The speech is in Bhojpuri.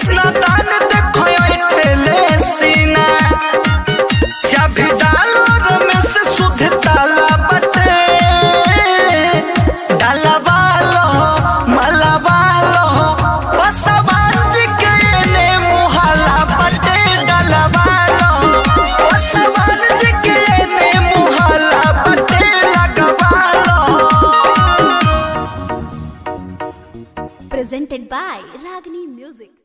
कृष्ण दान देखो ठेले सीना चाबी डालो रमेश सुध ताला बटे डाला वालो मला वालो बसवाज के ने मुहाला बटे डाला वालो बसवाज के ने मुहाला बटे लगवालो। Presented by Ragini Music.